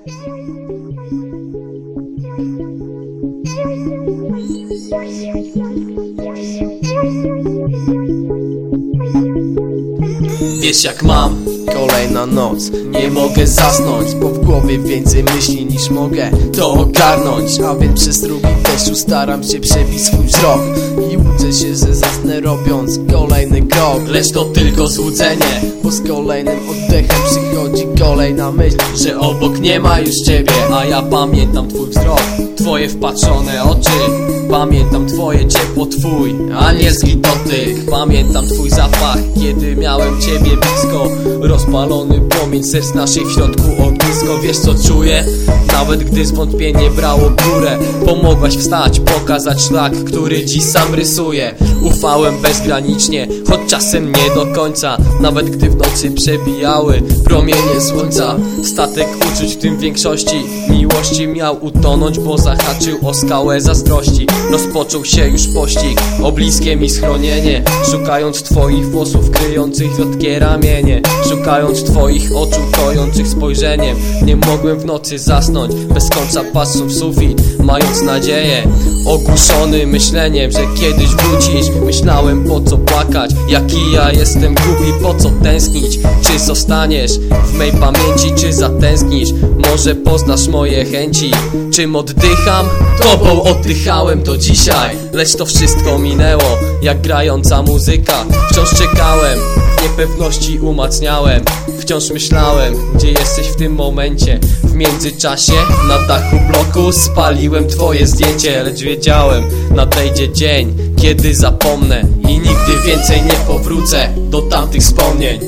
Wiesz jak mam, kolejna noc, nie mogę zasnąć, bo w głowie więcej myśli niż mogę to ogarnąć. A więc przez drugi deszczu staram się przebić swój wzrok i łudzę się, że zasnę robiąc kolejny krok. Lecz to tylko złudzenie, bo z kolejnym oddechem przychodzi kolejna myśl, że obok nie ma już ciebie. A ja pamiętam twój wzrok, twoje wpatrzone oczy, pamiętam twoje ciepło, twój anielski dotyk. Pamiętam twój zapach, kiedy miałem ciebie blisko, rozpalony płomień serc naszych w środku ognisko. Wiesz co czuję? Nawet gdy zwątpienie brało górę, pomogłaś wstać, pokazać szlak, który dziś sam rysuję. Ufałem bezgranicznie, choć czasem nie do końca, nawet gdy w nocy przebijały promienie słońca. Statek uczuć, w tym większości miłości, miał utonąć, bo zahaczył o skałę zazdrości. Rozpoczął się już pościg o bliskie mi schronienie, szukając twoich włosów kryjących wiotkie ramienie, szukając twoich oczu kojących spojrzeniem. Nie mogłem w nocy zasnąć, bez końca patrząc w sufit, mając nadzieję, ogłuszony myśleniem, że kiedyś wrócisz. Myślałem, po co płakać, jaki ja jestem głupi, po co tęsknić. Czy zostaniesz w mej pamięci, czy zatęsknisz? Może poznasz moje chęci. Czym oddycham? Tobą oddychałem do dzisiaj, lecz to wszystko minęło jak grająca muzyka. Wciąż czekałem, w niepewności umacniałem, wciąż myślałem, gdzie jesteś w tym momencie. W międzyczasie na dachu bloku spaliłem twoje zdjęcie, lecz wiedziałem, nadejdzie dzień, kiedy zapomnę i nigdy więcej nie powrócę do tamtych wspomnień.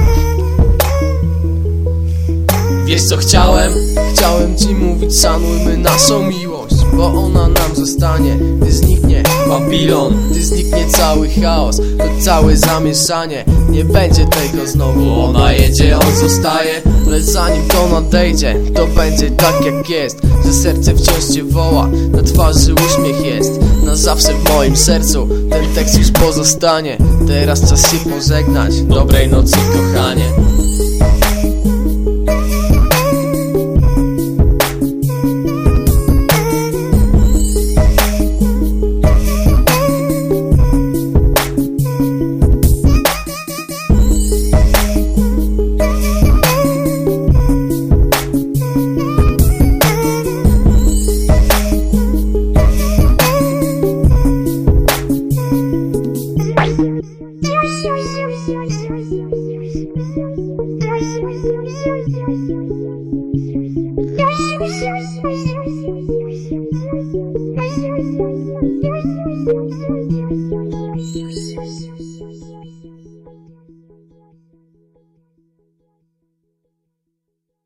Wiesz co chciałem? Chciałem ci mówić, szanujmy naszą miłość, bo ona nam zostanie, gdy zniknie Babilon, gdy zniknie cały chaos, to całe zamieszanie. Nie będzie tego znowu, ona jedzie, on zostaje, lecz zanim to nadejdzie, to będzie tak jak jest, że serce wciąż cię woła, na twarzy uśmiech jest, na zawsze w moim sercu ten tekst już pozostanie. Teraz czas się pożegnać, dobrej nocy kochanie. Yeah.